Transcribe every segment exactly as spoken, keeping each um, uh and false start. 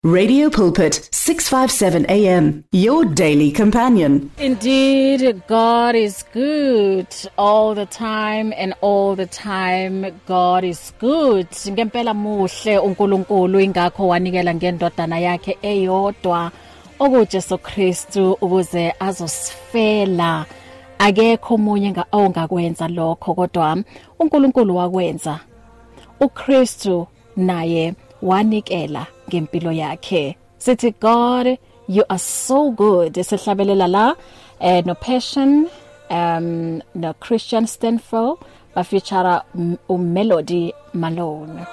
Radio Pulpit, six fifty-seven A M, your daily companion. Indeed, God is good all the time, and all the time God is good. Ngempela muhle uNkulunkulu ingakho wanikela ngendodana yakhe eyodwa okuJesu Kristu ukuze azosifela. Akekho omunye ongakwenza lokho kodwa uNkulunkulu wakwenza. uKristu naye wanikela ngempilo yakhe. Sithi God, you are so good. Sihlabelela la eh, no Passion, um no Christian Stanford ba feature um, Melody Malone.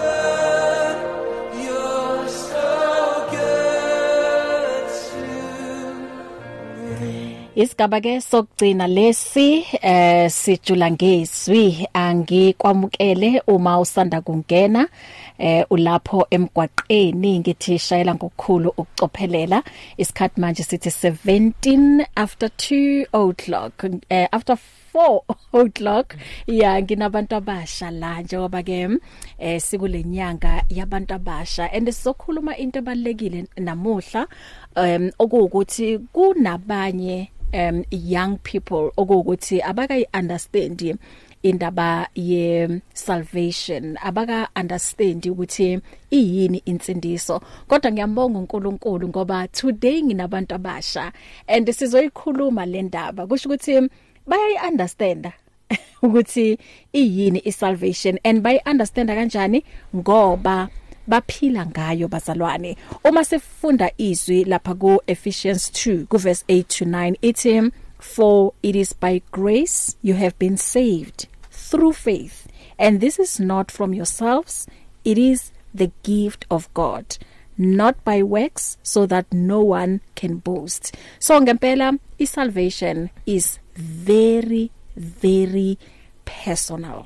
Isigaba ke sokugcina lesi eh sijula ngezwi angikwamukele uma usanda kungena eh ulapho emgwaqeni ngithi shayela ngokukhulu ukucophelela isikhathi manje sithi seventeen after two o'clock eh, after four o'clock ya nginabantu abasha la njengoba ke eh sikulenyanga yabantu abasha and sizokhuluma into ebalekile namuhla um okuwukuthi kunabanye um young people okuwukuthi abaka understand indaba ye salvation abaka understand ukuthi iyini insindiso kodwa ngiyambonga uNkulunkulu ngoba today nginabantu abasha and sizoyikhuluma le ndaba kusho ukuthi bayayi understand ukuthi iyini isalvation and bayi understand kanjani ngoba baphila ngayo bazalwane. Uma sifunda izwi lapha ku Ephesians two ku verse eight to nine ithi for it is by grace you have been saved through faith, and this is not from yourselves, it is the gift of God, not by works, so that no one can boast. So ngempela salvation is very very personal.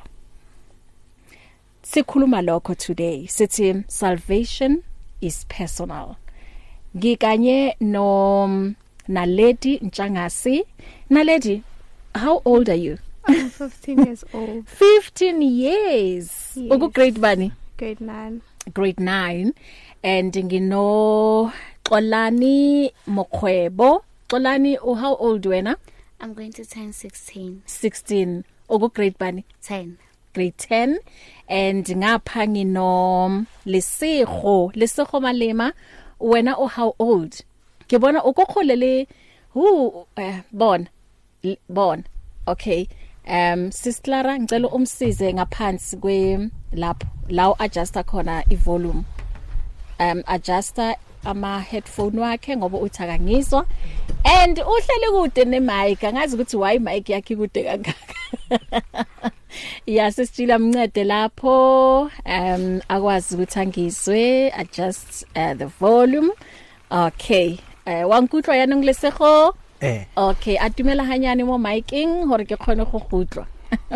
Sikhuluma lokho today sithi salvation is personal. Ngikanye no Naledi Ntshangasi. Naledi, how old are you? I'm fifteen years old. fifteen years. Yes. Uku grade bani? Grade nine. Grade nine. And ngino Xolani Mokhwebo. Xolani, oh, how old wena? I'm going to turn sixteen. sixteen. Uku grade bani? ten. Grade ten. And ngapha ngino Lesego, Lesego Malema. Wena, oh, how old? Ke bona ukukholele who uh, born born. Okay. Um Sis Clara ngicela umsize ngaphansi kwe lapho lawo adjusta khona ivolume. Um adjusta ama headphone wakhe ngoba uthi akangizwa and uhleli kude ne mic angazi ukuthi why mic yakhe kude kangaka. Yeah, sisijila mncede lapho um akwazi ukuthi angizwe adjust uh, the volume. Okay. Eh uh, wankutlwa yana ngilesego eh okay atumela hanyane mo miking hore ke khone go gutlwa.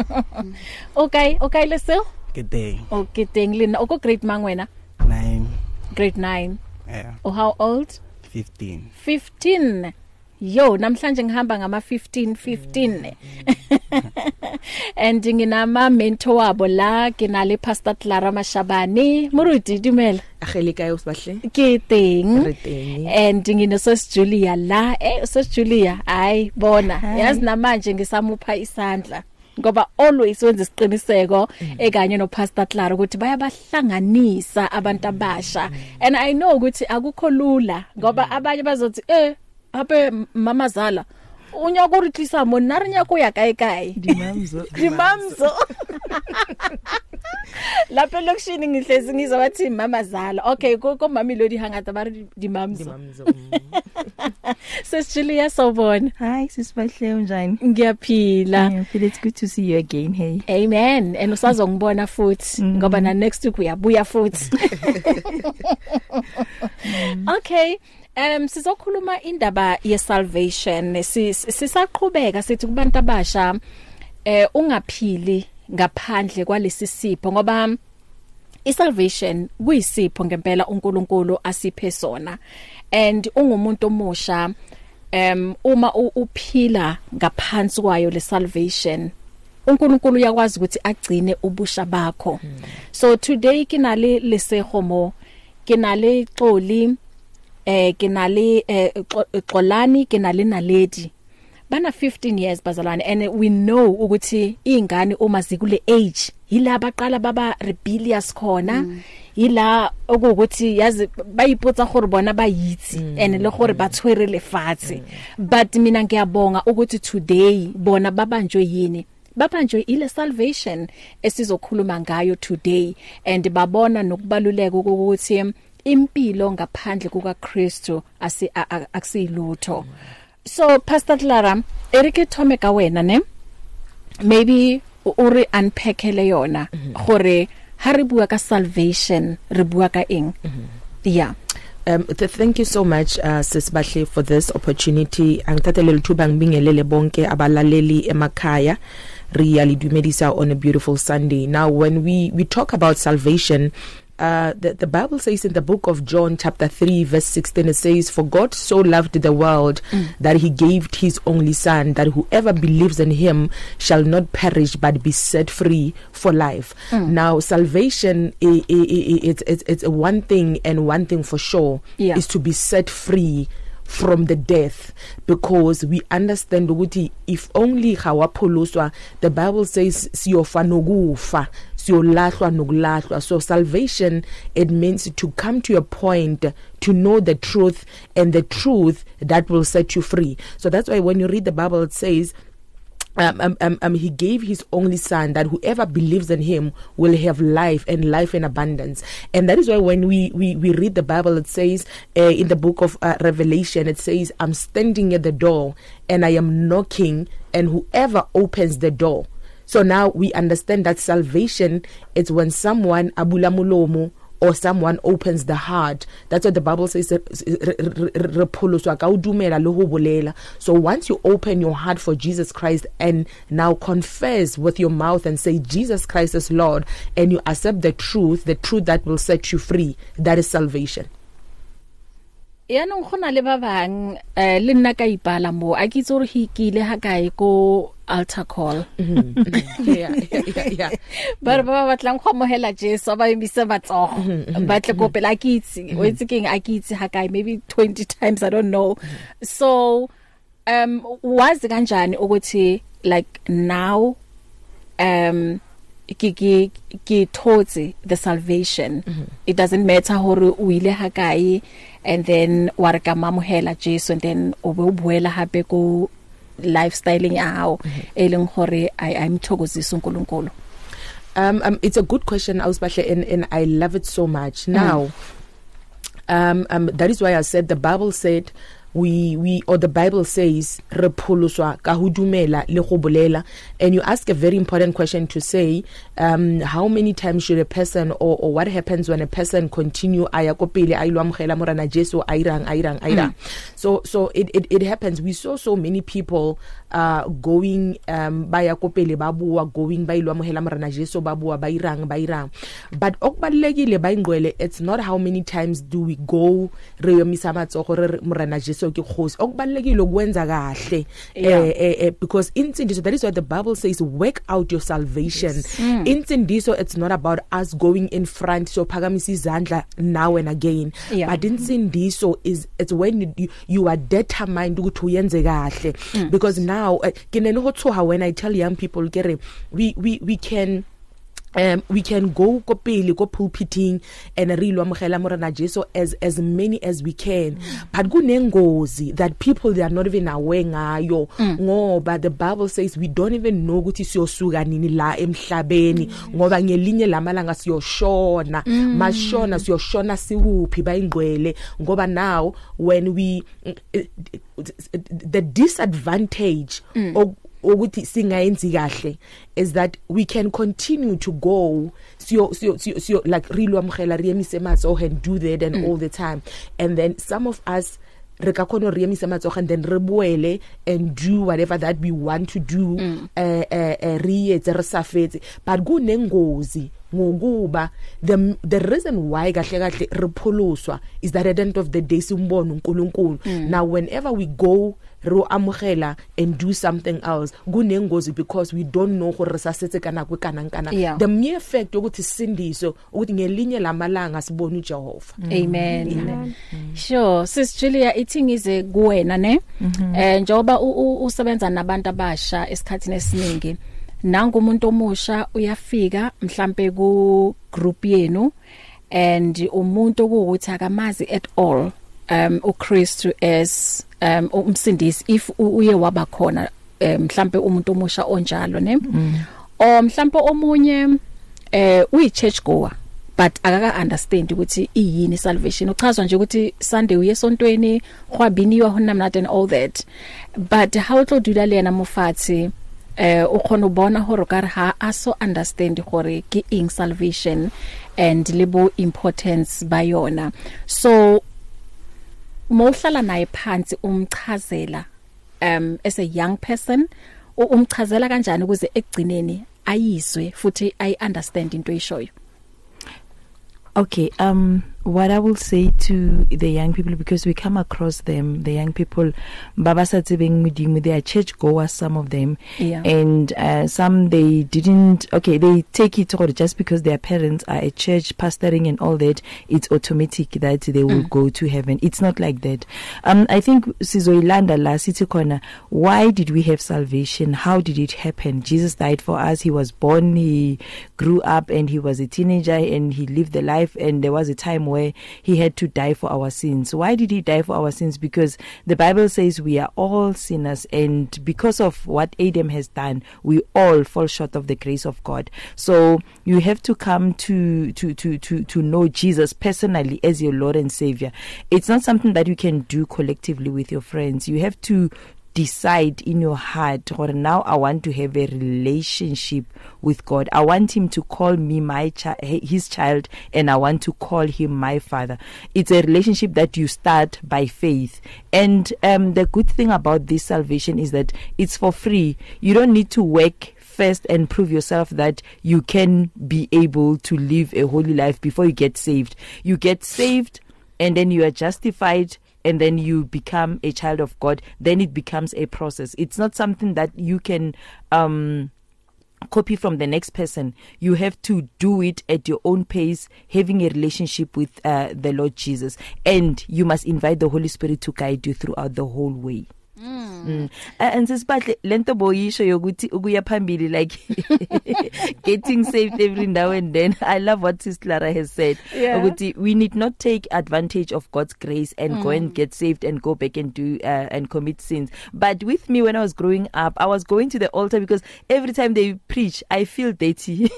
Okay, okay lesego good day. Okay, teng lena o ko grade mang wena? nine. Grade nine. Yeah. Oh, how old? fifteen. fifteen. Yo, namhlanje ngihamba ngama fifteen fifteen. And nginama mentor wabo la kinale Pastor Clara Mashabane. Muruti dumela. Agelika usibahle. Ke teng. Reteng. And ngino Sis Julia la. Eh Sis Julia, hayi bona. Yazi namanje ngisamupha isandla. Ngoba always wenza isiqiniseko ekanye no Pastor Clara ukuthi bayabahlanganisa abantu abasha. And I know ukuthi akukho lula ngoba abanye bazothi eh ape mama zala unyaka uritlisa monari nyako ya kae kae Dimamzo. Dimamzo. Lapha lokishini ngihlezi ngizwa bathi mama zala. Okay, ko ko mami lodi hangata bari dimamzo. Dimamzo. Sis Julia Sobon. Hi, sisibahle unjani? Ngiyaphila. I feel it's good to see you again. Hey. Amen. And usazongibona futhi ngoba na next week uyabuya futhi. Okay. Um sizokhuluma indaba ye salvation sisaqhubeka sithi kubantu abasha eh ungaphili ngaphandle kwalesi sipho ngoba isalvation kuyisipho ngempela uNkulunkulu asiphe sona and ungumuntu omusha um uma uphila ngaphansi kwayo le salvation uNkulunkulu uyakwazi ukuthi agcine ubusha bakho. So today kinale lesehomo ke na le Xoli eh ke na le Xolani ke na le Naledi bana fifteen years bazalwane and we know ukuthi ingane uma zikule age yila baqala baba rebellious khona mm. yila ukuthi yazi bayiputsa gore bona bayitsi mm. and le gore bathwere lefatse mm. but mina ngiyabonga ukuthi today bona babanjwe yini babanjwe ile salvation esizokhuluma ngayo today and babona nokubaluleka ukuthi impilo ngaphandle kuka Kristu asi akusiyilutho. So Pastor Clara erike thome ka wena ne maybe uri unpackele yona gore ha re bua ka salvation re bua ka eng. Yeah. Um th- thank you so much uh, Sis Bahle for this opportunity. Angithathe lithuba ngibingelele bonke abalaleli emakhaya. Really dumedisa on a beautiful Sunday. Now when we we talk about salvation, Uh, the, the Bible says in the book of John chapter three verse sixteen, it says, for God so loved the world mm. that he gave his only son, that whoever believes in him shall not perish but be set free for life. Mm. Now salvation I, I, I, it's, it's, it's one thing, and one thing for sure yeah. is to be set free from the death, because we understand ukuthi if only hawapholuswa, the Bible says siyofa nokufa, siyolahlwa nokulahlwa. So salvation, it means to come to a point to know the truth, and the truth that will set you free. So that's why when you read the Bible, it says Um, um, um, um, he gave his only son, that whoever believes in him will have life, and life in abundance. And that is why when we, we, we read the Bible, it says uh, in the book of uh, Revelation, it says, I'm standing at the door and I am knocking, and whoever opens the door. So now we understand that salvation is when someone abula mulomo, or someone opens the heart. That's what the Bible says. So once you open your heart for Jesus Christ and now confess with your mouth and say Jesus Christ is Lord, and you accept the truth, the truth that will set you free, that is salvation. Ya no gona le ba bang eh le nna ka ipala mo a kitse re hikile ha kae ko altar call. Yeah, yeah, yeah, yeah. Ba ba batlang go mohela Jesu ba imise batsogo ba tle go pela kitse o itse keng a kitse ha kae maybe twenty times, I don't know. So um wazi kanjani ukuthi like now um ki ki ki thotse the salvation. Mm-hmm. It doesn't matter hore o ile ha kae and then wa re ka mamohela Jesu, and then o be o buela hape go lifestyling ao eleng hore I I'm thokozisa uNkulunkulu. Um um it's a good question, Ausbahle, and and I love it so much. Now mm. um um that is why I said the Bible said we we or the Bible says re pholuswa ka ho dumela le go bolela. And you ask a very important question to say um how many times should a person or or what happens when a person continue aya ko pele a ilwa mogela morana Jesu a irang a irang a irang. So so it, it it happens. We saw so many people uh going um baya ko pele ba bua, going ba ilwa mogela morana Jesu ba bua ba irang ba irang. But okubalekile ba ingwele, it's not how many times do we go re yomisa matsogo re morana Jesu ke khosi okubalekile ukwenza kahle eh eh because insindiso, that is what the Bible says, work out your salvation. Yes. Mm. Insindiso, it's not about us going in front so phakamisa izandla now and again. Yeah. But insindiso is it's when you, you are determined ukuthi uyenze kahle. Because now ke ne ho tsoha when I tell young people kere we we we can Um, we can go ko pele ko pulpiting and re lo amogela morana Jesu as as many as we can. Mm. But kunengozi that people, they are not even aware ngayo mm. ngoba the Bible says we don't even know ukuthi siyosuka nini la emhlabeni mm. ngoba ngelinye lamalanga siyoshona mm. mashona siyoshona siwuphi bayingcwele ngoba now when we the disadvantage mm. of ukuthi singayenzi kahle is that we can continue to go so so so like rilo amkhela re emise matso and do that and mm. all the time, and then some of us re ka khona re emisa matsogo and then re boele and do whatever that we want to do mm. uh, uh, uh, re etse re sa fetse but kunengozi ngokuba the the reason why kahle kahle re pholoswa is that at the end of the day simbona uNkulunkulu mm. now whenever we go ro amogela and do something else kunengozi because we don't know gore sa setse kana kwe kana kana yeah. the mere fact ukuthi sindiso ukuthi ngelinye lamalanga sibona uJehova mm. amen, yeah. amen. Mm. Sure sis Julia ithi ize kuwena ne mm-hmm. eh njoba usebenza nabantu abasha esikhathini esiningi nangu umuntu omusha uyafika mhlambe ku group yenu and umuntu ukuthi akamazi at all um uChristu as um umsindisi if uye waba khona mhlambe umuntu omusha onjalo ne mm. o mhlambe omunye eh uyi church goer but akaka understand ukuthi iyini salvation uchazwa nje ukuthi Sunday uye esontweni khwabini you are not and all that but how to do lena mofatsi eh o khona bona hore ka ha aso understand gore ke ing salvation and lebo importance bayona so mohlala naye phansi umchazela um as a young person umchazela kanjani ukuze egcineni ayizwe futhi I understand into eshoyo. Okay, um what I will say to the young people, because we come across them, the young people baba sa tsebeng modimo, they are church goers, some of them, yeah. and uh, some they didn't, okay, they take it or just because their parents are a church pastoring and all that, it's automatic that they will mm. go to heaven. It's not like that. um I think sizoilanda la city corner, why did we have salvation? How did it happen? Jesus died for us, he was born, he grew up, and he was a teenager, and he lived the life, and there was a time where he had to die for our sins. Why did he die for our sins? Because the Bible says we are all sinners, and because of what Adam has done, we all fall short of the grace of God. So you have to come to to to to to know Jesus personally as your Lord and Savior. It's not something that you can do collectively with your friends. You have to decide in your heart, or now I want to have a relationship with God. I want him to call me my child, his child, and I want to call him my father. It's a relationship that you start by faith. And um, the good thing about this salvation is that it's for free. You don't need to work first and prove yourself that you can be able to live a holy life before you get saved. You get saved, and then you are justified, and then you become a child of God. Then it becomes a process. It's not something that you can um copy from the next person. You have to do it at your own pace, having a relationship with uh, the Lord Jesus, and you must invite the Holy Spirit to guide you throughout the whole way. Mm. Mm. And sisibahle lento boyisho yokuthi ukuya phambili, like getting saved every now and then. I love what Sis Clara has said. Yeah. Ukuthi we need not take advantage of God's grace and mm. go and get saved and go back and do uh, and commit sins. But with me, when I was growing up, I was going to the altar because every time they preach, I feel dirty.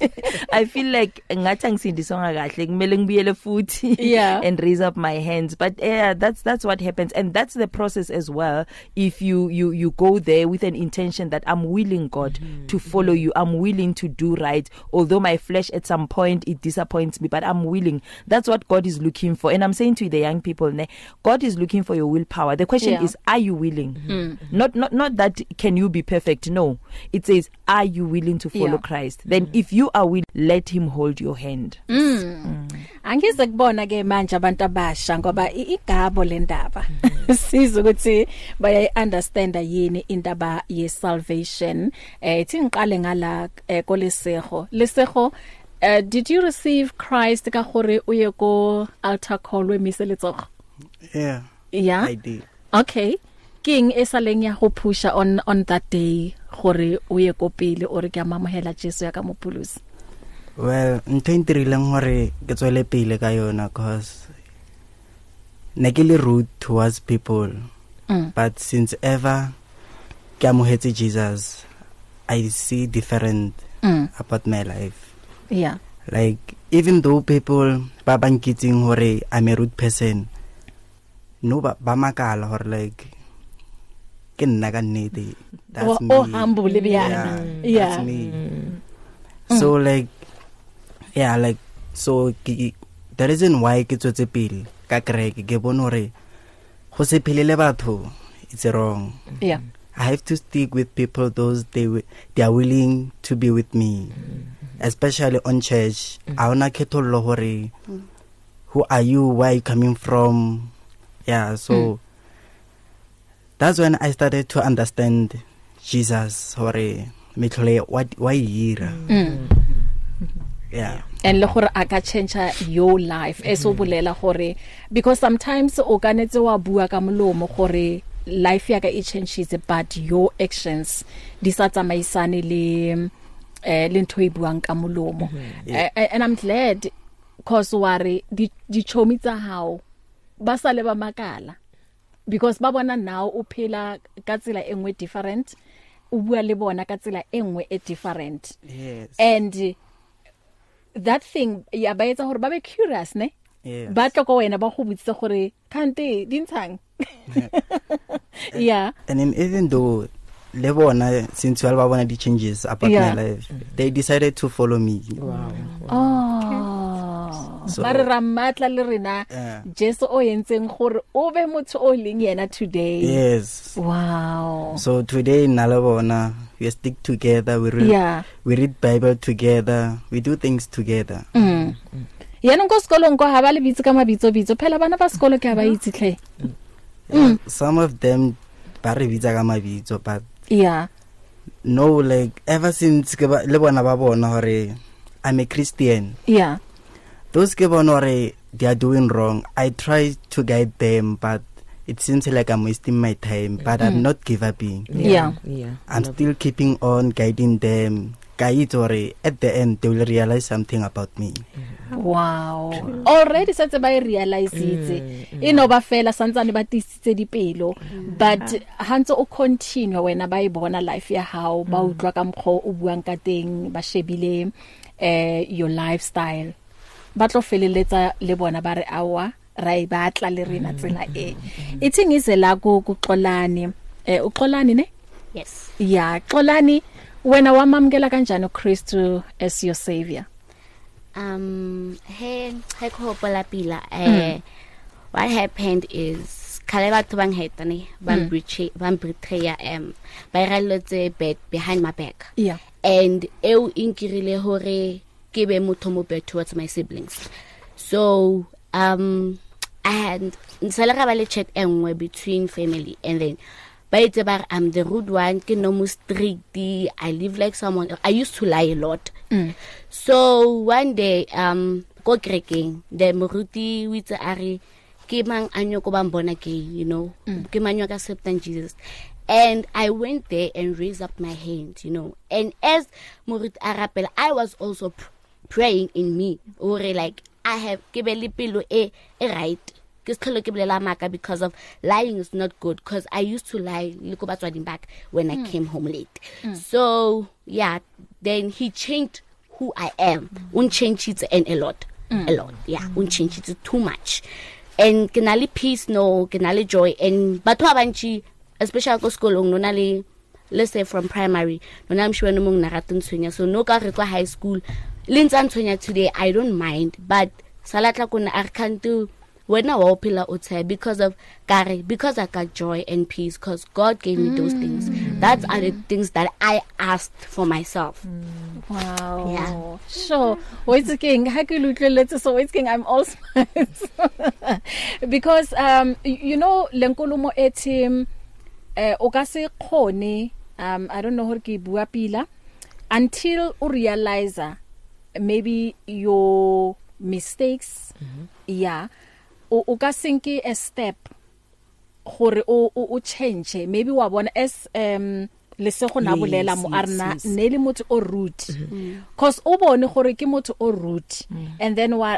I feel like ngathi angisindiswa kahle, kumele ngibuyele futhi yeah. and raise up my hands. But yeah, that's that's what happens, and that's the process as well. If you you you go there with an intention that I'm willing, God, mm-hmm. to follow you, I'm willing to do right, although my flesh at some point it disappoints me, but I'm willing. That's what God is looking for. And I'm saying to the young people, God is looking for your willpower. The question yeah. is, are you willing? Mm-hmm. Not not not that can you be perfect. No, it says, are you willing to follow yeah. Christ? Then mm-hmm. if you are willing, let him hold your hand. Mm. Mm. Angize kubona ke manje abantu abasha ngoba igabo lendaba siza ukuthi baya understand yini indaba ye salvation. Eh thi ngiqale ngala kolesego lesego. Uh, did you receive Christ ka gore uye ko altar call we miseletsogo? Yeah. Yeah. I did. Okay. King esaleng ya go pusha on on that day gore uye ko pele o re ke mamohela Jesu ya ka mopulusi? Well, ntentirileng gore ke tswele pele ka yona cause nekile rude towards people. Mm. But since ever ke amohetse Jesus, I see different mm. about my life. Yeah. Like even though people ba bankitsing hore I'm a rude person, no ba ba makala hore like ke nna ka nnete. That's oh, me. Oh humble yeah, yeah. That's me. Mm. So like yeah, like so ki, the reason why ke tsotse pele ka kreke ke bona hore go se phelele batho, it's wrong. Yeah. I have to stick with people those they they are willing to be with me, especially on church. I wanna ketolo hore. Who are you? Where are you coming from? Yeah, so mm. that's when I started to understand Jesus. Hore metlole what why here? Yeah. And le gore aka change your life eso bolela gore because sometimes o kanetse wa bua ka molomo gore life ya ka e changes but your actions di sa tsamaisane le eh le ntho e buang ka molomo. And I'm glad cause ware di di chomi tsa hao ba sale ba makala because ba bona now o phela ka tsela engwe different o bua le bona ka tsela engwe e different. Yes. And that thing ya ba etsa gore ba be curious ne Yes. ba tlo go wena ba go botsa gore kante dintshang. Yeah. And then even though le bona since well ba bona di changes about Yeah. my life, they decided to follow me. Wow. Oh. So- Ba re ramatla le rena Yeah. Jesu o yentseng gore o be motho o leng yena today. Yes. Wow. So today in Alabona, we stick together. We read, Yeah. we read Bible together. We do things together. Mm. Yena go sekolong go ha ba le bitse ka mabitso bitso phela bana ba sekolo ke ba itse tle. Yeah, some of them ba re bitsa ka mabitso, but Yeah. no, like ever since ke ba le bona ba bona hore I'm a Christian. Yeah. Those ke bona hore they are doing wrong. I try to guide them, but it seems like I'm wasting my time. But I'm not give upping. Yeah. Yeah. I'm still keeping on guiding them. Guide or at the end they will realize something about me. Wow. Already setse ba realize itse. E no ba fela santsane ba tisitse dipelo but hantse o continue wena ba e bona life ya hao ba utlwa ka mkgo o buang ka teng ba shebile eh your lifestyle. Ba tlo feleletsa le bona ba re awa ra e batla le rena tsela e. Itsing izela go kuxolani eh uxolani ne? Yes. Yeah, Xolani wena wamamkela kanjani uKristu as your savior? Um, hey, hey, kohopola pila. Eh, what happened is, kale batho bang hetane, bang betray, bang betray um, ba ralotse bed behind my back. Yeah. And eu inkirile hore ke be motho mo bad towards my siblings. So, um, and nsalega ba le chat engwe between family and then but I'm the rude one, ke no mo strict, I live like someone else. I used to lie a lot. Mm. So one day, um, go kreking, the moruti witse ari, ke mang anyo ko bambona ke, you know, ke manyo ka accepting Jesus. And I went there and raised up my hand, you know. And as moruti arapel, I was also pr- praying in me, or like I have ke be lipilo e e right. Because of lying is not good, because I used to lie back when I mm. came home late. Mm. So yeah, then he changed who I am. Un mm. change it and a lot. Mm. A lot. Yeah, un change it too much. And kenali peace no, kenali joy and batho abanchi especially go school no nali let's say from primary. No I'm sure no mong naratun tswenya. So no ka re kwa high school. Lintan tswenya today I don't mind, but salatla kuna I can't do when I walk outside because of Gary, because I got joy and peace, because God gave me those things. That's are the things that I asked for myself. Mm. Wow. Yeah. Sure. What's king? So what's king? I'm all smiles. Because um you know lenkulumo etim eh okase khone um I don't know how ke bua pila until you realize maybe your mistakes. Mm-hmm. Yeah. O ka sinki a step gore o o change maybe wa bona as um le se go na bolela mo arna ne le motho o root cause o bone gore ke motho o root and then wa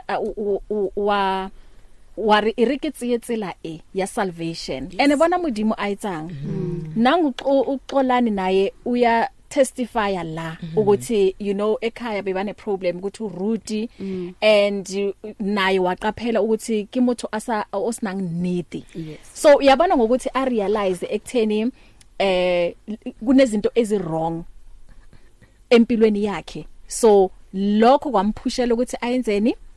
wa wa re iriketse tsela e ya salvation ene bona modimo a itsang nang o xolani naye uya testify la ukuthi you know ekhaya bebane problem ukuthi uruti and naye waqaphela ukuthi ke motho asa osinang needy. So uyabona ngokuthi a realize ekutheni eh kunezinto ezi wrong empilweni yakhe, so lokho kwamphushela ukuthi ayenzeni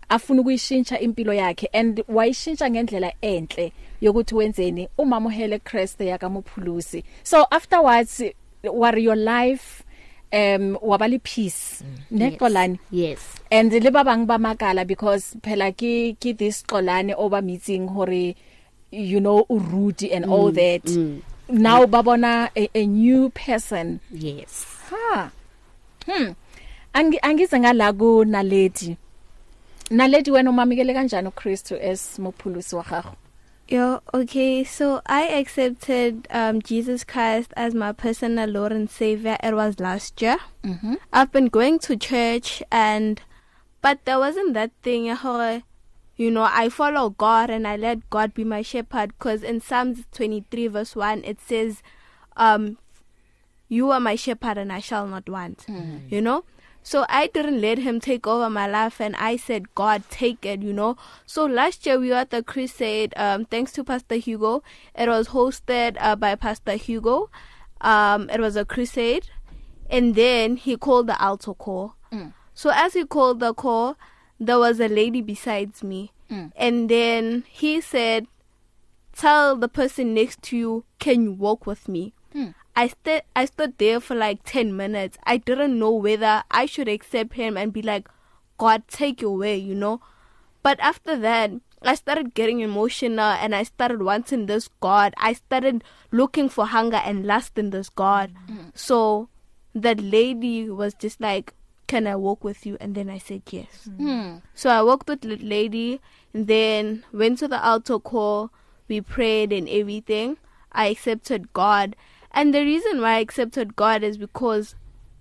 afuna ukuyishintsha impilo yakhe and wayishintsha ngendlela enhle yokuthi wenzeni umamuhele Christ yakaMuphulusi. So afterwards were your life um wabali peace mm. neXolani. Yes. And le ba bang ba makala because phela ke ke this Xolani over meeting hore you know Rudy and mm. all that. Mm. Now mm. babona a, a new person. Yes. Ha. Hmm. Angi angize ngalago Naledi. Naledi wena umamikele kanjani uChristu as Muphulusi wa gago? Yo, okay, so I accepted um, Jesus Christ as my personal Lord and Savior. It was last year. Mm-hmm. I've been going to church, and but there wasn't that thing, uh, you know, I follow God and I let God be my shepherd, because in Psalms twenty-three verse one, it says, um, you are my shepherd and I shall not want, mm-hmm. you know. So I didn't let him take over my life, and I said, God, take it, you know. So last year we were at the crusade, um, thanks to Pastor Hugo. It was hosted uh, by Pastor Hugo. Um, it was a crusade. And then he called the altar call. Mm. So as he called the call, there was a lady besides me. Mm. And then he said, tell the person next to you, can you walk with me? Mm. I st- I stood there for like ten minutes. I didn't know whether I should accept him and be like, God, take your way, you know. But after that, I started getting emotional and I started wanting this God. I started looking for hunger and lust in this God. Mm. So that lady was just like, can I walk with you? And then I said yes. Mm. So I walked with the lady and then went to the altar call. We prayed and everything. I accepted God. And the reason why I accepted God is because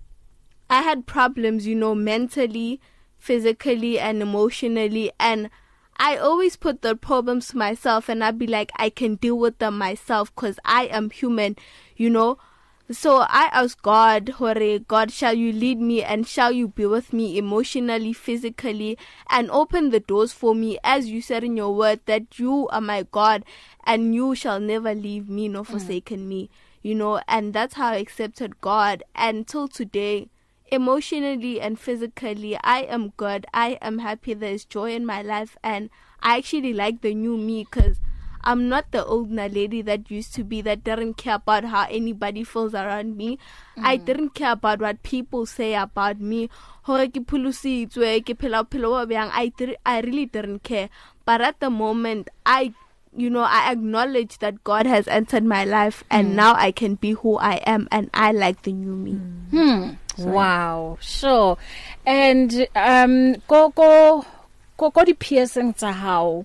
I had problems, you know, mentally, physically, and emotionally. And I always put the problems to myself, and I'd be like, I can deal with them myself because I am human, you know. So I asked God, Hore, God, shall you lead me and shall you be with me emotionally, physically, and open the doors for me, as you said in your word, that you are my God and you shall never leave me nor forsaken mm. me. You know, and that's how I accepted God. And till today, emotionally and physically, I am good. I am happy. There's joy in my life. And I actually like the new me, because I'm not the old lady that used to be, that didn't care about how anybody feels around me. Mm. I didn't care about what people say about me. I, did, I really didn't care. But at the moment, I You know, I acknowledge that God has entered my life, and mm. now I can be who I am, and I like the new me. Hmm. Wow. Sure. And um, go go go go di piercing tsa hao.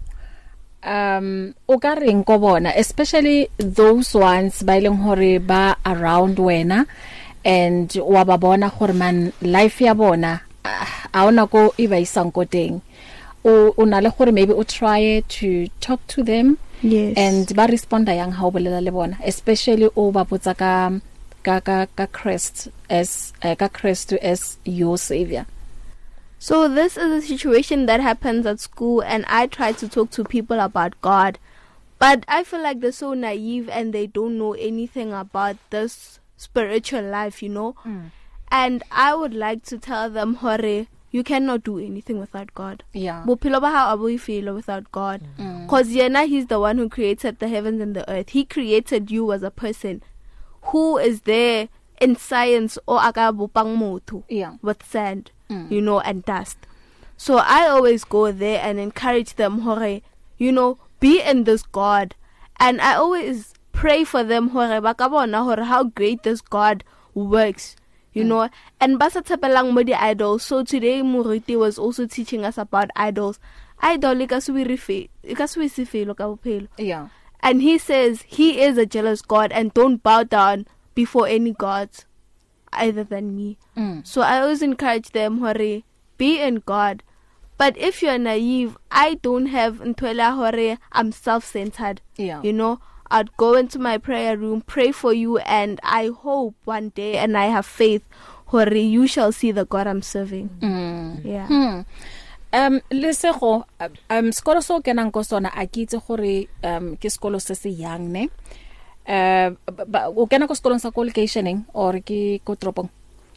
Um, o ka reng go bona, especially those ones ba ileng hore ba around wena, and wa ba bona hore man life ya bona a ona go iba isang ko teng. O una le gore maybe o try to talk to them, yes, and ba responda yang ha o bolela le bona, especially o ba botsa ka ka ka ka Christ as uh, ka Christ as your savior. So this is a situation that happens at school, and I try to talk to people about God, but I feel like they're so naive and they don't know anything about this spiritual life, you know. Mm. And I would like to tell them, Hore, you cannot do anything without God. Yeah. Bophelo ba hao abo ifelo without God. Mm. Because yena, he's the one who created the heavens and the earth. He created you as a person who is there in science or aka bopang motho, yeah, with sand, mm. you know, and dust. So I always go there and encourage them, Hore, you know, be in this God. And I always pray for them, Hore, bakabona, Hore, how great this God works. You mm. know, and basa tsepelang mo di idols. So today Muriti was also teaching us about idols. Idol ikasuwi rife, ikasuwi sifelo ka bophelo. Yeah. And he says he is a jealous God and don't bow down before any gods other than me. Mm. So I always encourage them, Hore, be in God. But if you're naive, I don't have ntwela Hore, I'm self-centered. Yeah. You know, I'd go into my prayer room, pray for you, and I hope one day, and I have faith, Hore, you shall see the God I'm serving. Mm. Yeah. Hmm. Um, lesego, um, skolo so kenang ko sona a kitse gore um ke skolo se se yang ne. Uh, o kena ko skolong sa ko locationeng or ke ko tropong?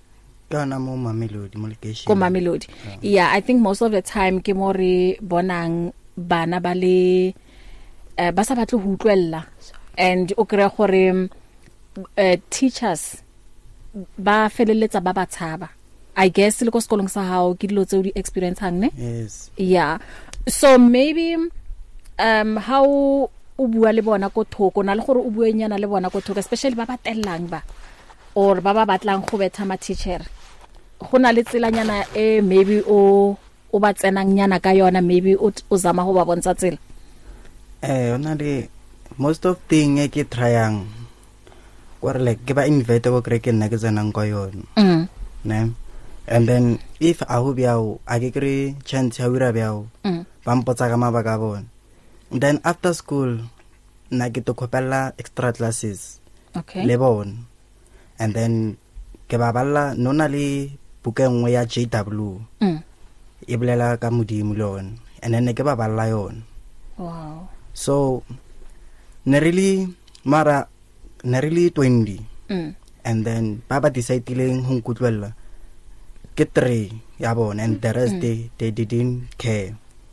kana mo Mamelodi mo location ko Mamelodi yeah. yeah I think most of the time ke mo re bonang bana ba le uh, ba sa batla ho utlwella and o kre gore uh, teachers ba feleletsa ba ba tshaba I guess le ko sekolong sa hao ke dilo tse o di experience hang ne yes yeah so maybe um how o bua le bona ko thoko na le gore o bua nyana le bona ko thoko especially ba ba tellang ba or ba ba batlang go betha ma teacher gona le tselanyana e maybe o o ba tsenang nyana ka yona maybe o o zama go ba bontsha tsela eh ona le most of thing e ke tryang gore like ke ba invite go kreke nna ke tsenang go yona mm ne and then if a ho biao a ke kre chance ya wira biao mm ba mpotsa ka mabaka bona then after school na ke to kopela extra classes okay le bona and then ke ba balla nona le bukengwe ya J W mm e bolela ka modimo le yone and then ke ba balla yone wow so ne really mara ne really twenty mm and then baba deciding ho nkutlwela ke three ya bona and the rest mm. they, they didn't care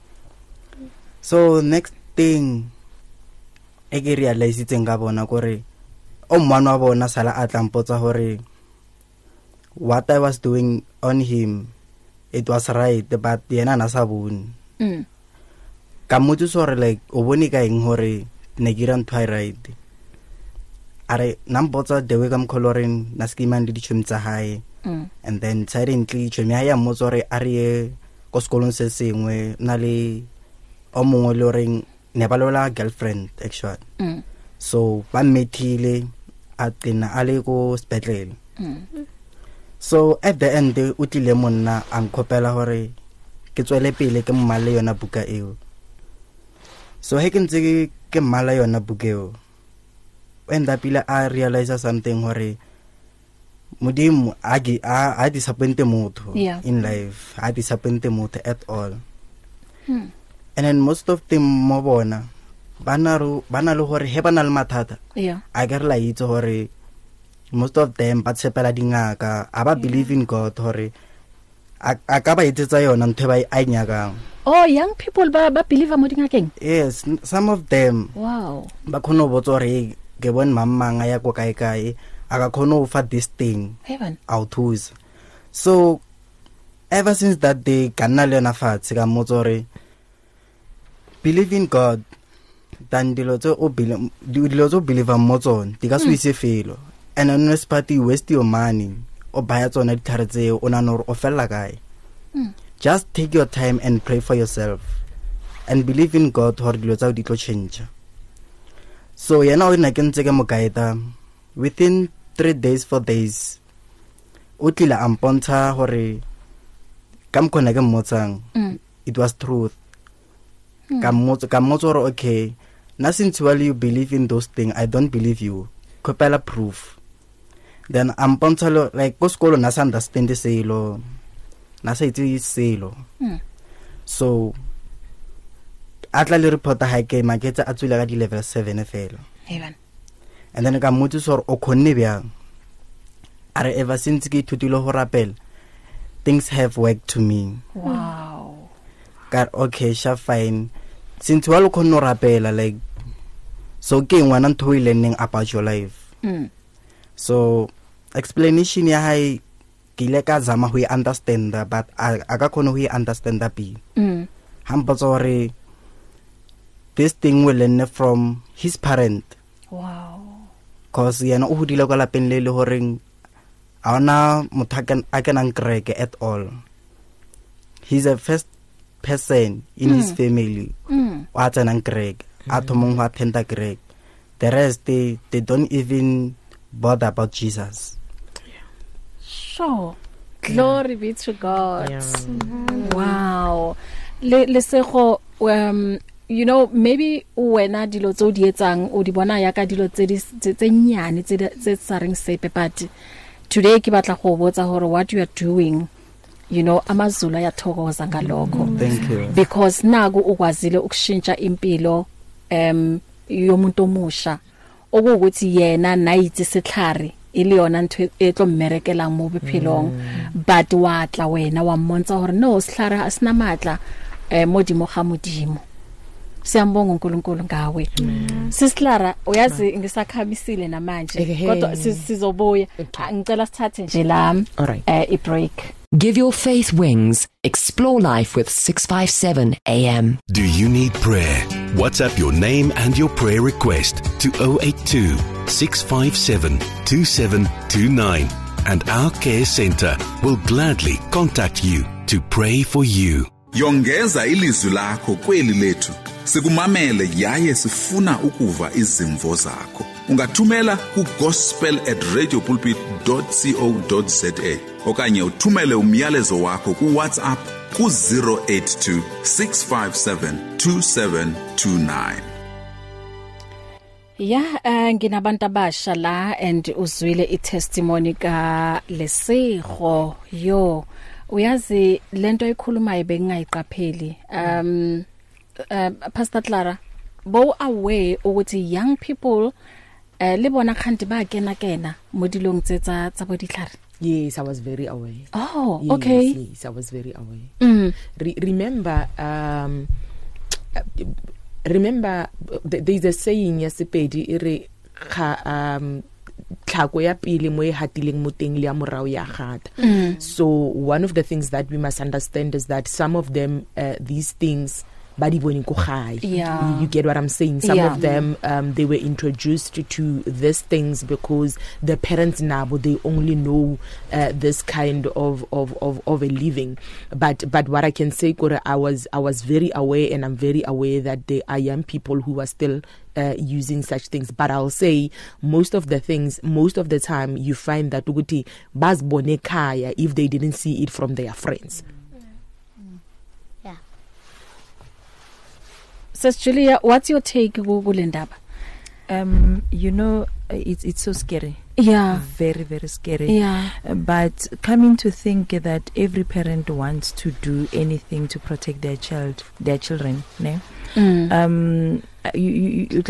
so next thing e ke realize tseng ka bona gore o mmano wa bona sala a tlampotsa hore what I was doing on him it was right but yena na sa bone mm ka motho sore like o bone ka eng hore ne gira ntwa right are nambotsa the way kam coloring na skiman di tshumtsa hae mm and then silently tshome ya motsore are ko sekolong se sengwe na le o mongwe le reng ne ba lola girlfriend actually mm so ba methile a tsena ale ko spetlele mm so at the end o tlile monna a nkopela hore ke tswele pele ke mmale yona buka eo so he ke ntse ke mmala yona buka eo when da pila a realize something hore modimo a a a disappoint motho yeah. in life a disappoint motho at all hmm. and then most of them mo bona bana ro bana le hore he bana le mathata yeah a ga re la itse hore most of them ba tshepela dingaka aba yeah. believe in God hore a ka ba etsetsa yona ntwe ba a nyakang oh young people ba ba believe mo dingakeng yes some of them wow ba khono botso re ke bon mamanga ya ko kae kae aka khono fa this thing heaven autos so ever since that day kana le na fatse ka motsore believe in God dan dilo tso o believe dilo tso believe mo tsone di ka se ise felo and honest party waste your money o baya tsona dithare tseo o nana o fella kae mm. just take your time and pray for yourself and believe in God hore dilo tsa di tlo change so yena o nna ke ntse ke mo guide within three days four days o tlila ampontsha hore kam khona ke mmotsang mm. it was truth mm. kam motso kam motso ro okay na since while you believe in those things I don't believe you kopela proof then ampontsha lo like ko skolo na sa understand selo na sa itse selo mm. so atla le reporta ha ke maketsa a tsula ka di level seven fela heaven and then ka motho sor o khonne byang are ever since ke thutile ho rapela things have worked to me wow ka okay sha fine since wa lo khonno rapela like so ke ngwana ntho ile learning about your life mm. so explanation ya hai ke le ka zama ho understand but aka khono ho understand bi mm. hamba tsore this thing will learn from his parent wow cause yena o hudile kwa lapeng le le horeng ana mothakan a kenang kreke at all he's a first person in mm. his family mm. wa tsanang kreke a thomong wa tenda kreke the rest they, they don't even bother about Jesus sure glory be to God Yeah. mm-hmm. wow le le sego um you know maybe wena dilo tso di etsang o di bona ya ka dilo tse di tse nyane tse tse tsareng sepe but today ke batla go botsa hore what you are doing you know amazulu ayathokoza ngalokho thank you because naku ukwazile ukushintsha impilo em yomuntu omusha okuwukuthi yena nayithi sehlari ile yona ntwe e tlo mmerekela mo bophelong but wa tla wena wa mmontsha hore no Sihlara asina matla eh modimo ga modimo siyambonga uNkulunkulu ngawe Sihlara uyazi ngisakhamisile namanje kodwa sizobuya ngicela sithathe nje la eh i break. Give your faith wings. Explore life with six fifty-seven A M. Do you need prayer? WhatsApp your name and your prayer request to zero eight two, six five seven, two seven two nine and our care center will gladly contact you to pray for you. Yongeza ilizwi lakho kweli lethu. Sikumamele yaye sifuna ukuva izimvo zakho. Ungathumela ku gospel at radiopulpit dot co dot za okanye uthumele umyalezo wakho ku WhatsApp ku zero eight two, six five seven, two seven two nine. Yeah, uh, nginabantu abasha la and uzwile i-testimony ka Lesego yo uyazi lento ekhulumayo bengingayiqapheli um uh, Pastor Clara bo aware ukuthi young people uh, le bona khanti ba kena kena mo dilong tsetsa tsa bo ditlhare. Yes, I was very aware. Oh, yes, okay. Yes, I was very aware. Mm. Re- remember um remember th- there's a saying yasepedi ire um tlhako ya pele mo e hatileng moteng le ya morao ya gata. So one of the things that we must understand is that some of them uh, these things badi bone ko gae. Yeah. You get what I'm saying? Some yeah. of them um, they were introduced to, to these things because the parents nabo they only know uh, this kind of, of of of a living. But but what I can say, Kore, I was I was very aware, and I'm very aware that there are young people who are still uh, using such things. But I'll say most of the things, most of the time, you find that ukuthi bazibone khaya if they didn't see it from their friends. Sis Julia, what's your take kulendaba? Um, you know, it's it's so scary. Yeah. Very, very scary. Yeah. Uh, but coming to think that every parent wants to do anything to protect their child, their children, ne? Mm. Um, you, you, you,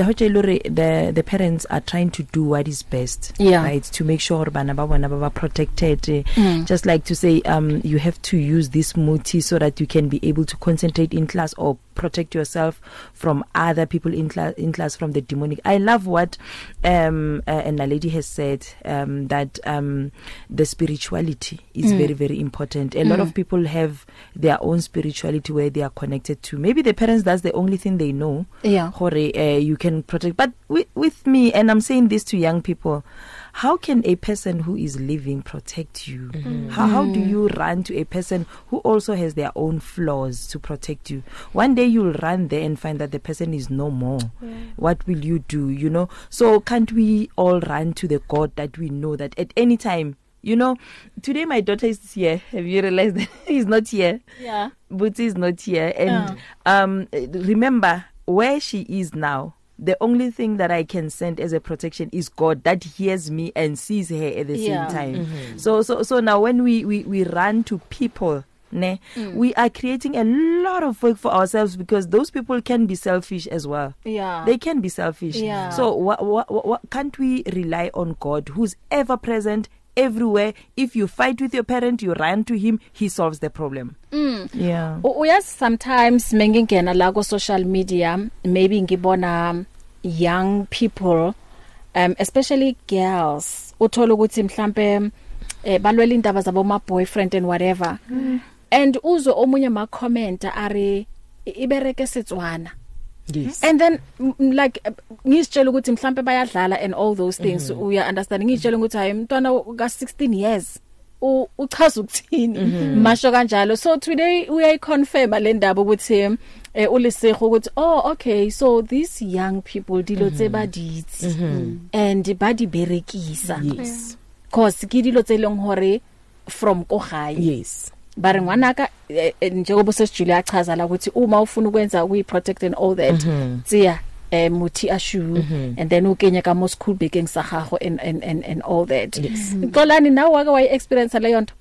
the the parents are trying to do what is best, yeah. right? To make sure bana ba bona ba protected. Mm. Just like to say, um, you have to use this muti so that you can be able to concentrate in class or protect yourself from other people in class, in class from the demonic. I love what um, uh, and a lady has said, um, that um, the spirituality is mm. very, very important. A mm. lot of people have their own spirituality where they are connected to. Maybe the parents, that's the only thing they know. Yeah. Uh, you can protect. But with, with me, and I'm saying this to young people, how can a person who is living protect you? Mm-hmm. How, how do you run to a person who also has their own flaws to protect you? One day you'll run there and find that the person is no more. Yeah. What will you do? You know, so can't we all run to the God that we know that at any time, you know, today my daughter is here. Have you realized that he's not here? Yeah. Bootsy is not here. And yeah. um, remember, where she is now, the only thing that I can send as a protection is God that hears me and sees her at the yeah. same time. Mm-hmm. So so so now when we, we, we run to people, ne, mm. we are creating a lot of work for ourselves because those people can be selfish as well. Yeah. They can be selfish. Yeah. So what, what, what, can't we rely on God who's ever present everywhere? If you fight with your parent, you run to him, he solves the problem. Mm. Yeah. O yes, sometimes mengingena la ko social media, maybe ngibona young people, um especially girls, uthola ukuthi mhlambe eh balwela indaba zabo ma boyfriend and whatever. Mm. And uzo omunye ma comment are ibereke Setswana. Yes. And then m- like ngizitshela ukuthi mhlambe bayadlala and all those things, mm-hmm. uya understand ngizitshela ukuthi hayi umntwana ka sixteen years u uchaza ukuthini mm-hmm. masho kanjalo. So today we are confirm le ndaba ukuthi eh ulisego ukuthi oh okay, so these young people dilo tse ba ditsi and ba di berekisa. Yes. Cause ke dilo tse leng hore from ko gae. Yes. Bare ngwanaka njengoba sesijulia achaza la ukuthi uma ufuna ukwenza we protect and all that tsiya eh muthi ashu mm-hmm. and then ukenya ka mo school baking sa gago and and and and all that. Yes. Xolani nawe wake way experience leyo nto?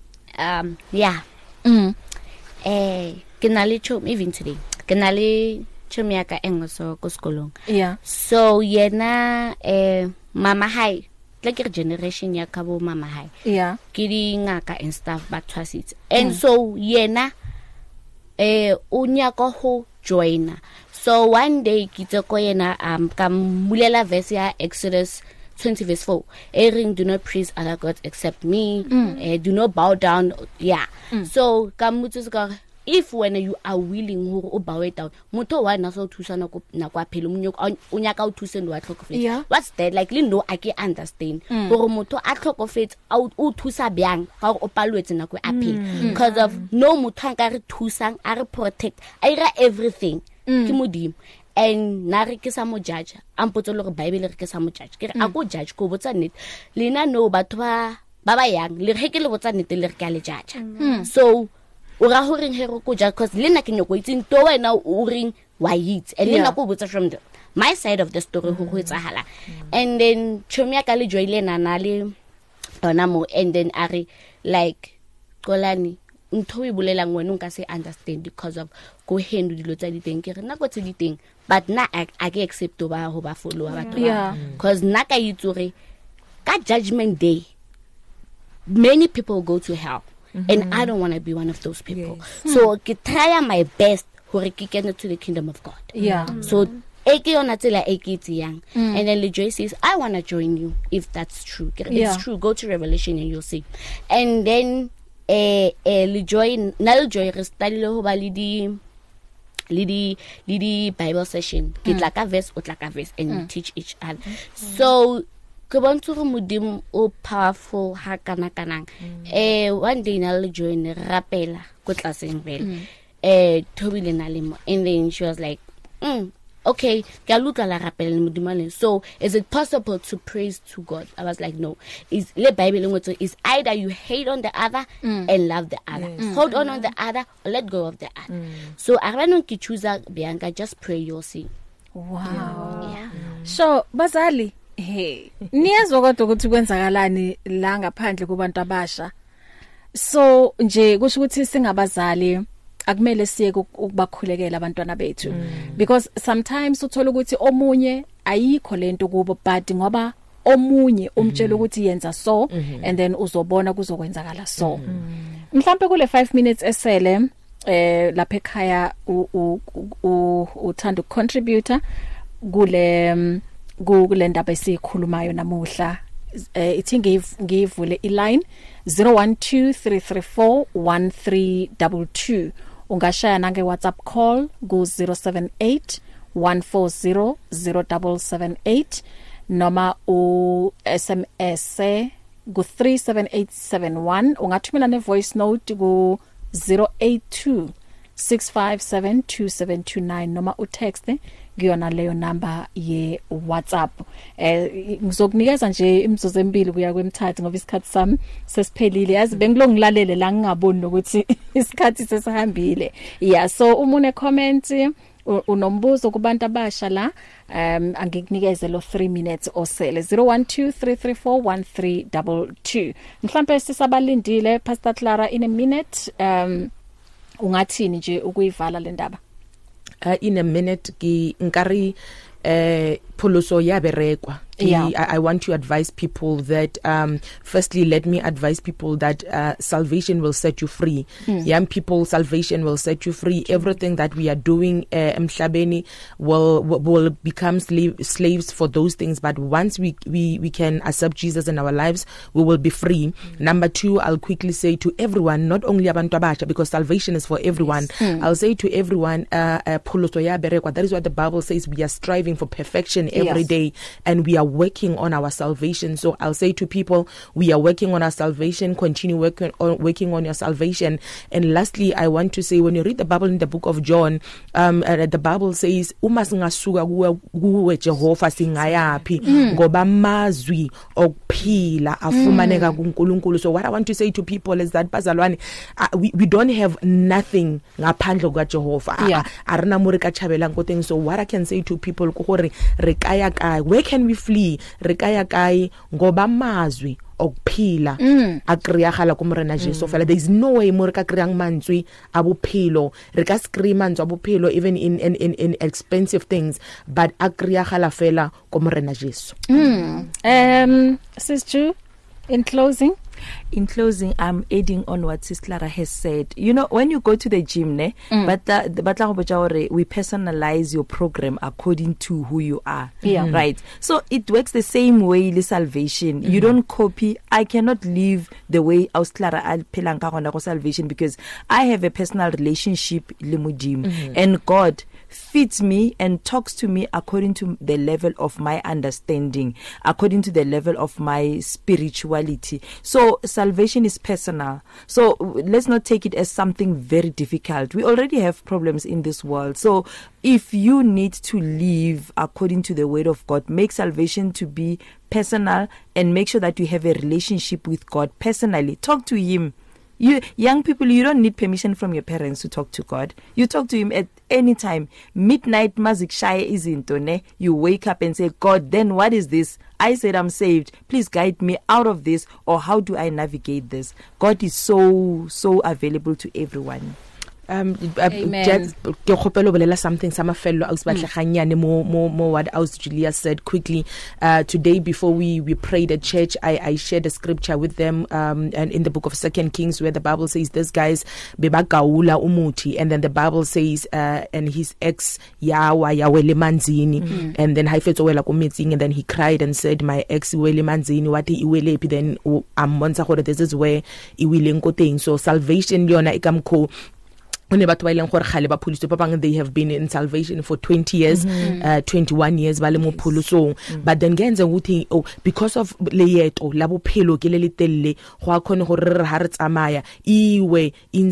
Um yeah. Mm. Eh kenali chom even today. Kenali chom ya ka engoso ko sekolong. Yeah. So yena eh mama hai like a generation ya ka bo mama hai yeah ke di ngaka and stuff ba twasitse and mm. so yena eh o nyaka ho joina. So one day kitse ko yena um ka mulela verse ya Exodus twenty verse four, Aaron, do not praise other gods except me, mm. uh, do not bow down, yeah. Mm. So if when you are willing to bow it down, moto wa na so thusa na ko na kwa phelo monyoko o nyaka o thuse ndo wa tlhokofetse. What's that? Like le no I can understand gore moto a tlhokofetse o thusa byang ga o palwetse na ko a phelo because of no moto ka re thusang a re protect a ira everything ke modimo. And na re ke sa mo judge ampotse le go Bible re ke sa mo judge ke re a go judge ko botsa net lena no batho ba ba ba yang le re ke le botsa net le re ka le judge. So o ra ho reng hero ko judge cause lena ke nyoko itseng to wena o ring why it and lena go botsa from the my side of the story ho go etsahala. And then chomia ka le joile na na le ona mo and then are like kolani ntho e bolelang wena nka se understand because of go handle dilo tsa diteng ke re na go tse diteng but na I ke accept ba ho ba follow batho ba because na ka itsore ka judgment day many people go to hell mm-hmm. and I don't want to be one of those people. Yes. So ke try my best hore ke get to the kingdom of God. Yeah. Mm-hmm. So eke ona tsela eke tsiyang and then Joy says I want to join you if that's true. It's yeah. true, go to Revelation and you'll see. And then eh eh le joy na le joy re study le ho ba le di le di le di Bible session ke tla ka verse o tla ka verse and mm. teach each other. Mm. So ke bontsho go modimo o powerful ha kana kana mm. eh one day na le joy ne rapela go tlaseng bele mm. eh thobile na le mo and then she was like mm, okay ke a lutla la rapela le modimo le. So is it possible to praise to God? I was like no, is le Bible ngotso is either you hate on the other mm. and love the other, yes. hold on on the other or let go of the other. mm. So I don't ki choose Bianca, just pray your sin. Wow. Yeah. So bazali hey niyazwa kodwa ukuthi kwenzakalani la ngaphandle kubantu abasha. So nje kusho ukuthi singabazali akumele siye ukubakhulekela abantwana bethu mm. because sometimes uthola ukuthi omunye ayikho lento kubo but ngoba omunye umtshela ukuthi yenza so mm-hmm. and then uzobona kuzokwenzakala so mm-hmm. mhlambe kule five minutes esele eh lapha ekhaya uthanda ukucontributor kule kule ndaba esikhulumayo namuhla eh ithi ngivule iline zero one two three three four one three two two. Ungashaya nange WhatsApp call go zero seven eight one four zero zero seven seven eight noma u S M S go three seven eight seven one. Ungathumela ne voice note go zero eight two six five seven two seven two nine noma u text ngiyona leyo number ye WhatsApp. Eh ngizokunikeza nje imizuzu emibili kuya kwemthathu ngoba isikhathi sami sesiphelile. Yazi bengilongilalele la ngingaboni ukuthi isikhathi sesihambile. Yeah, so umune comment unombuzo kubantu abasha la um angikunikeze lo three minutes osele zero one two three three four one three two two. Mhlambe sisabalindile Pastor Clara in a minute um ungathini nje ukuyivala le ndaba? Uh, in a minute ki nkari eh pholoso ya berekwa. Yeah. I, I want to advise people that um firstly let me advise people that uh, salvation will set you free. Mm. Young people, salvation will set you free. Everything that we are doing uh, emhlabeni will will become slave, slaves for those things, but once we we we can accept Jesus in our lives, we will be free. Mm. Number two, I'll quickly say to everyone, not only abantu abasha, because salvation is for everyone. Yes. Mm. I'll say to everyone uh, uh pholoso ya berekwa. That is what the Bible says. We are striving for perfection every yes. day, and we are working on our salvation. So I'll say to people, we are working on our salvation. Continue working on working on your salvation. And lastly, I want to say, when you read the Bible in the book of John, um, uh, the Bible says, "Umasingasuka kuwe Jehova singayapi ngoba mazwi okuphila afumaneka kuNkulunkulu." So what I want to say to people is that bazalwane, uh, we we don't have nothing ngaphandle kuJehova. Arina muri ka chabela nkoteng. So what I can say to people, re kaya kai, where can we flee? Rekaya kai ngoba mazwi okuphila Mm. a kreagala ko morena Jesu fela. There is no way mo re ka kreang mantswe a bophelo, re ka scream mantswe a bophelo even in in in, in expensive things, but a kreagala fela ko morena Jesu. Mm. Um Sister, in closing, In closing, I'm adding on what Sis Clara has said. You know, when you go to the gym, ne, Mm. but the, the, we personalize your program according to who you are. Yeah. Mm. Right. So it works the same way in salvation. Mm. You don't copy. I cannot live the way Aus Clara al pelanga go salvation because I have a personal relationship le mo gym, mm-hmm. and God fits me and talks to me according to the level of my understanding, according to the level of my spirituality. So salvation is personal. So let's not take it as something very difficult. We already have problems in this world. So if you need to live according to the word of God, make salvation to be personal and make sure that you have a relationship with God personally. Talk to him. You young people, you don't need permission from your parents to talk to God. You talk to him at any time. Midnight mazik shaya izinto ne. You wake up and say, God, then what is this? I said I'm saved. Please guide me out of this, or how do I navigate this? God is so so available to everyone. Um uh, just ke khopelo bolela something sama fello a usbatlhaganyane mo mo mo what Aus Julia said quickly. Uh today before we we prayed at church, I I shared a scripture with them um and in the book of Second Kings where the Bible says this guys bebagaula umuthi, and then the Bible says uh and his ex yawa yawele manzini, mm-hmm. and then haifetso wela ko metsing, and then he cried and said my ex wele manzini what iwelepi, then amontsha gore this is where iwileng ko teng. So salvation yona ikamkho one batho ba ileng gore khale ba phuliswe ba bang, they have been in salvation for twenty years, mm-hmm. uh, twenty-one years ba le mo phulusong, mm-hmm. but then genze ukuthi oh because of leyeto la bophelo ke le letelle go a khone gore re ha re tsamaya iwe in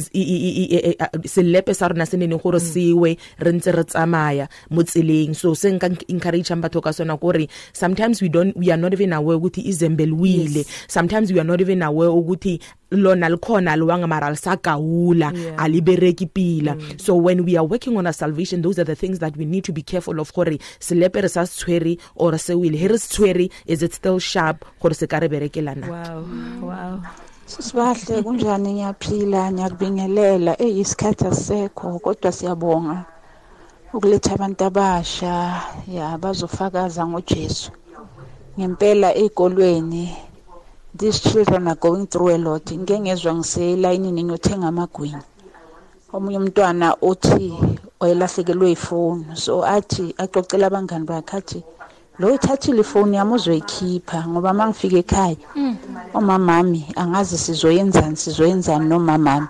selepe sa rona se nene gore sewe re ntse re tsamaya mo tseleng. So se nka encourage batho ka sona gore sometimes we don't we are not even aware ukuthi izembelwile, sometimes we are not even aware ukuthi lona likhona liwanga mara lisagaula alibereki pila. So when we are working on our salvation, those are the things that we need to be careful of gore selepe re sa tshwere or se wile here tshwere, is it still sharp gore se ka re berekelana. Wow, wow. Sisibahle kunjani, ngiyaphila ngiyakubingelela eyisikhatha sekho kodwa siyabonga ukuletha abantu abasha ya bazofakaza ngoJesu. Ngempela ezikolweni these children are going through a lot. Ngengezwe ngiselayinini ngiyothenga amagwinya, omunye umntwana othi oyelahlekelwe ifone, so athi axoxela abangani bakhe athi lo ithathile ifone yami uzoyikhipha ngoba mangifika ekhaya omamami angazi sizoyenzani sizoyenzani nomamami.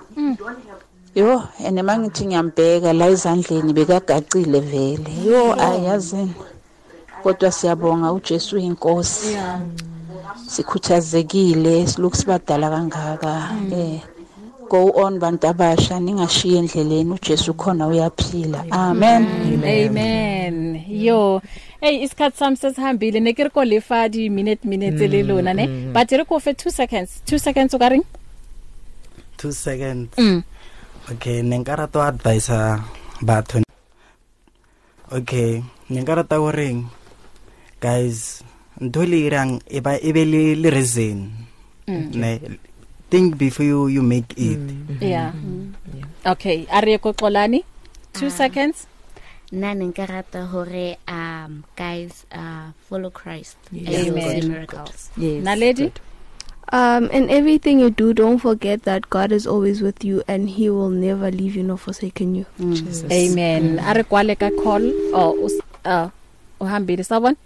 Yo ene mangithi ngiyambheka la izandleni bekagacile vele. Yo ayazini kodwa siyabonga uJesu inkosi. Sikhuthazekile silokhu sibadala kangaka. Eh go on bantu abasha, ningashiye endleleni, uJesu khona uyaphila. Amen. Amen. Yo hey isikhathi sami sesihambile nekere ko lefa di minute minute le lona ne, but re ko fe two seconds two seconds o ka reng two seconds. Mm. Okay, nenkarato advice batho. Okay, nenkarata go reng guys, ntoli irang eba ebele le reason. Ne think before you you make it. Mm. Yeah. Mm. Yeah. Okay, are ko xolani two uh, seconds. Nana nkarata hore um guys uh follow Christ. Yes. Amen. Miracles. Yes. Naledi? Um in everything you do, don't forget that God is always with you and he will never leave you nor forsaken you. Mm. Amen. Are kwale ka call or uh uhambile sabon?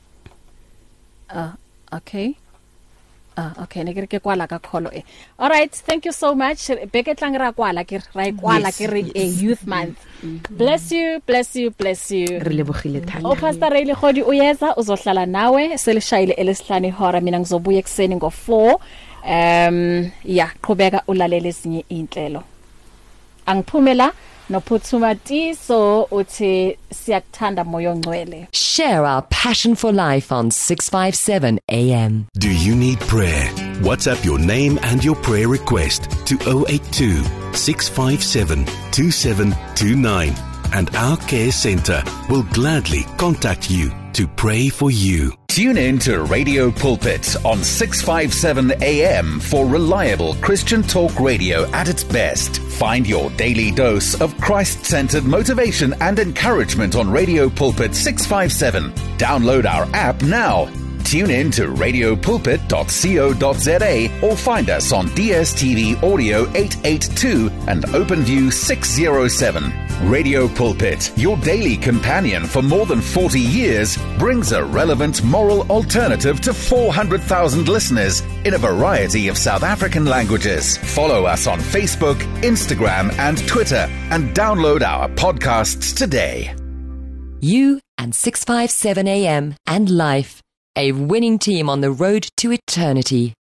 Uh okay. Uh, okay, ne ke kwala ka kholo e. All right, thank you so much. Beketlang ra kwala ke ra kwala ke re a youth month. Mm-hmm. Bless you, bless you, bless you. Re lebogile thata. O Pastor Ray Legodi uyeza uzohlala nawe selishayile elesihlanu hora, mina ngizobuya ekseni ngo four. Um yeah, qhubeka ulalele ezinye inhlelo. Angiphumela nophuthuma ti so uthi siyakuthanda moyo ngcwele. Share our passion for life on six fifty-seven A M. Do you need prayer? WhatsApp your name and your prayer request to oh eight two, six five seven, two seven two nine and our care centre will gladly contact you. to pray for you. Tune in to Radio Pulpit on six fifty-seven A M for reliable Christian talk radio at its best. Find your daily dose of Christ-centered motivation and encouragement on Radio Pulpit six fifty-seven. Download our app now. Tune in to radio pulpit dot co dot za or find us on D S T V Audio eight eighty-two and OpenView six oh seven. Radio Pulpit, your daily companion for more than forty years, brings a relevant moral alternative to four hundred thousand listeners in a variety of South African languages. Follow us on Facebook, Instagram and Twitter and download our podcasts today. You and six fifty-seven A M and Life, a winning team on the road to eternity.